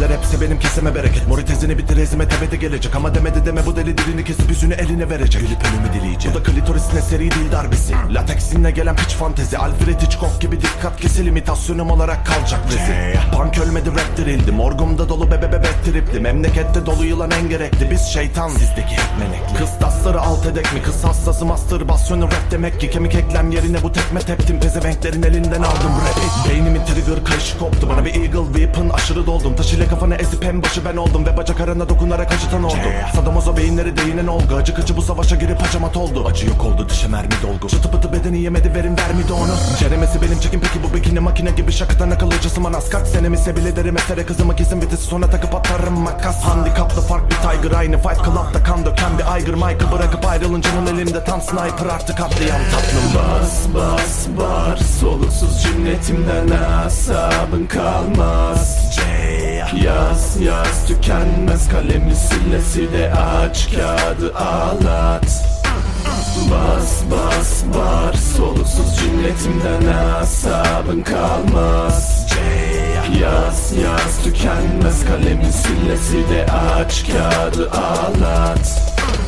Cümleler hepsi benim keseme bereket. Mori tezini bitir ezime tepede gelecek. Ama demedi deme bu deli dilini kesip yüzünü eline verecek. Gülüp ölümü dileyecek. Bu da klitorisin eseri değil darbesi. Lateksinle gelen piç fantezi. Alfred Hitchcock gibi dikkat kesil, imitasyonum olarak kalacak rezil. Punk ölmedi rap dirildi. Morgumda dolu bebe tripli. Memlekette dolu yılan en gerekli. Biz şeytan, sizdeki hep melekli. Kıstasları alt edek mi? Kız hastası mastürbasyonu rap demek ki. Kemik eklem yerine bu tekme teptim. Pezevenklerin elinden aldım rap. Beynimin trigger kayışı koptu. Bana bir eagle weapon aşırı doldum. Taş ile kafana ezip en başı ben oldum. Ve bacak arana dokunarak acıtan oldum. Sadamozo beyinleri değinen olgu. Acı kıçı bu savaşa girip hacamat oldu. Acı yok oldu, dışa mermi dolgu. Çıtı pıtı bedeni yemedi, verin vermedi onu. Ceremesi benim çekim, peki bu bikini makine gibi şakadan akıllıcısı manas. Kaç senemi bile derim esere, kızımı kesin vitesi sonra takıp atarım makas. Handikaplı fark bir tiger, aynı Fight Club'da kan döken bir aygır. Mike'ı bırakıp ayrılıncanın elinde tam sniper, artık atlayan tatlım. Bas bağır, soluksuz cümletimden asabın kalmaz. Yaz tükenmez, kalemi sile de aç kağıdı ağlat. Bas bağır, soluksuz cümletimden asabın kalmaz. Yaz tükenmez, kalemi sile de aç kağıdı ağlat.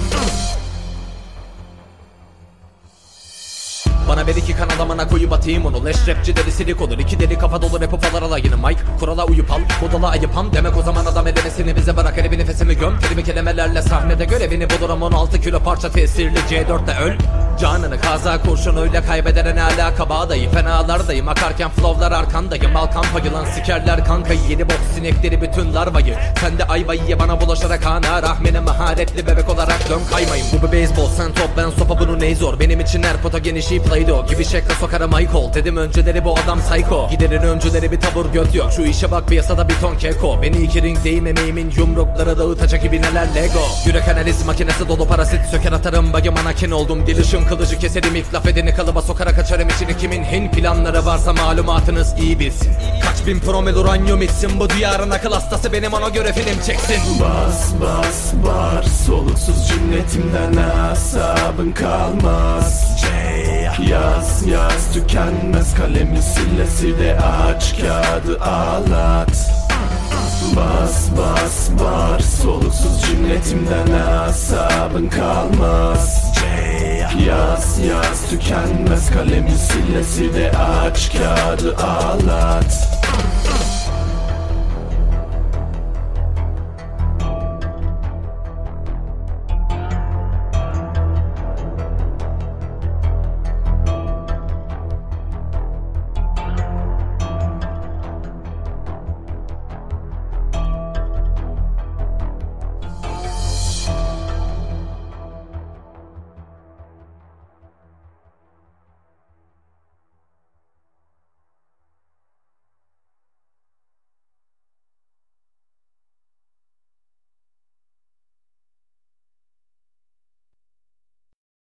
Bana ver iki kanal koyup atayım onu. Leş rapçi derisilik olur. İki deli kafa dolu rap ufalar alayını. Mike kurala uyup al, kodala ayıpam. Demek o zaman adam edemesini bize bırak. Hele bir nefesimi göm. Terimi kelimelerle sahnede görevini bulurum. 16 kilo parça tesirli C4'te öl. Canını kaza kurşunuyla kaybedene ne alaka, bağdayı fenalardayım. Akarken flowlar arkandayım. Al kampa yılan sikerler kankayı. Yedi bok sinekleri bütün larvayı. Sen de ayvayı ye bana bulaşarak ana. Rahmine maharetli bebek olarak dön kaymayın. Bu bir beyzbol, sen top ben sopa, bunu ney zor. Benim için her pota genişi Play-Doh gibi şekle sokarım Michael. Dedim önceleri bu adam psycho. Giderin önceleri bir tabur göt yok. Şu işe bak, piyasada bir ton keko. Beni iki ringdeyim, emeğimin yumrukları dağıtacak gibi neler Lego. Yürek analiz makinesi dolu, parasit söker atarım. Bagı manakin oldum, dilişim kılıcı keserim. İlk laf edeni kalıba sokarak açarım içini. Kimin hin planları varsa malumatınız iyi bilsin. Kaç bin promil uranyum içsin. Bu diyarın akıl hastası benim, ona göre film çeksin. Bas bağır, soluksuz cümletimden asabın kalmaz. Yaz tükenmez, kalemi sile de aç kağıdı ağlat. Bas bağır, soluksuz cümletimden asabın kalmaz. Yaz tükenmez, kalemi sile de aç kağıdı ağlat.